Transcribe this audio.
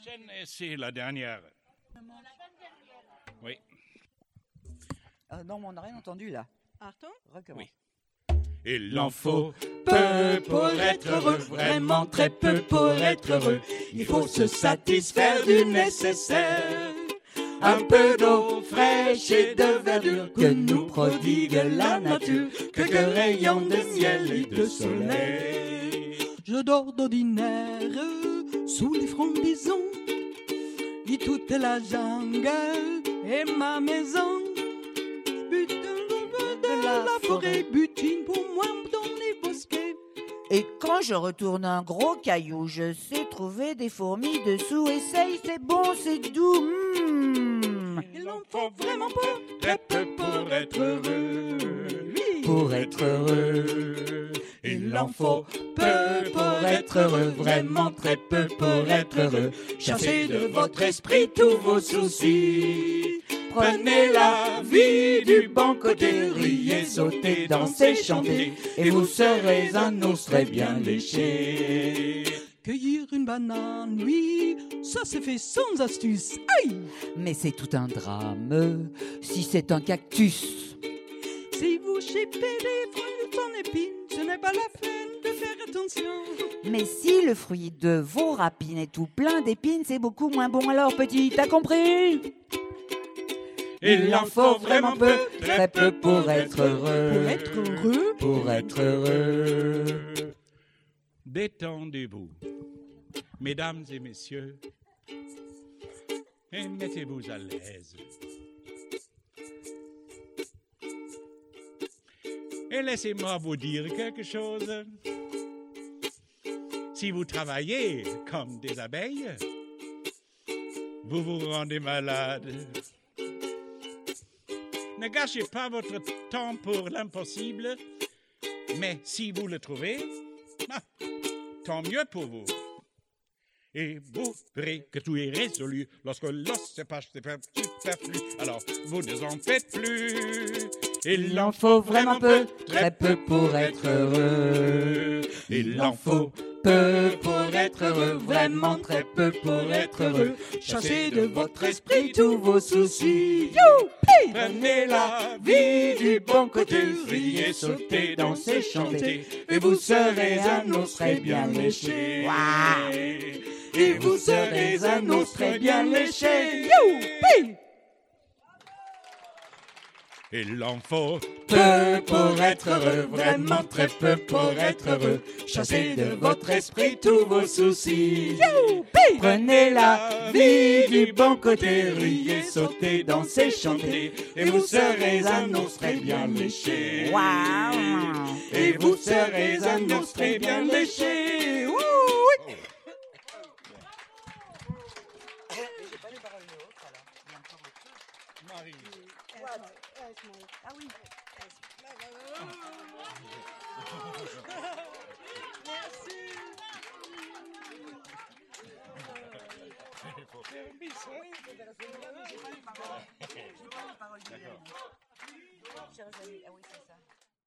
prochaine, c'est la dernière. Oui. Non, mais on n'a rien entendu là. Achtung. Recommence. Oui. Il en faut Peu pour être heureux, vraiment très peu pour être heureux. Il faut se satisfaire du nécessaire. Un peu d'eau fraîche et de verdure que nous prodigue la nature, quelques rayons de ciel et de soleil. Je dors d'ordinaire sous les frondaisons, et toute la jungle est ma maison. De la forêt butine pour moi dans les bosquets. Et quand je retourne un gros caillou, je sais trouver des fourmis dessous. Essaye, c'est bon, c'est doux. Il en faut vraiment peu, très peu pour être heureux. oui. Pour être heureux, il en faut peu pour être heureux, vraiment très peu pour être heureux. Chassez de votre esprit tous vos soucis. Prenez la vie du bon côté, riez, sautez, dansez, chantez, et vous serez un ours très bien léché. Cueillir une banane, oui, ça se fait sans astuce. Aïe! Mais c'est tout un drame si c'est un cactus. Si vous chipez des fruits en épines, ce n'est pas la peine de faire attention. Mais si le fruit de vos rapines est tout plein d'épines, c'est beaucoup moins bon. Alors petit, t'as compris? Il en faut vraiment peu, très peu pour être heureux. Pour être heureux, Pour être heureux. Détendez-vous, mesdames et messieurs, et mettez-vous à l'aise. Et laissez-moi vous dire quelque chose. Si vous travaillez comme des abeilles, vous vous rendez malade. Ne gâchez pas votre temps pour l'impossible, mais si vous le trouvez, tant mieux pour vous. Et vous verrez que tout est résolu lorsque l'os se passe superflu. Alors, vous ne en faites plus. Il en faut vraiment peu, très peu pour être heureux. Il en faut peu pour être heureux, vraiment très peu pour être heureux. Chassez de votre esprit tous vos soucis. Youpi! Prenez la vie du bon côté, riez, sautez, dansez, chantez, et vous serez un ours très bien léché. Et vous serez un ours très bien léché. youpi! Il en faut Peu pour être heureux, vraiment très peu pour être heureux. Chassez de votre esprit tous vos soucis. Youpi! Prenez la vie du bon côté, riez, sautez, dansez, chantez, et vous serez un ours très bien léché. Et vous serez un ours très bien léché. Ah oui. Merci.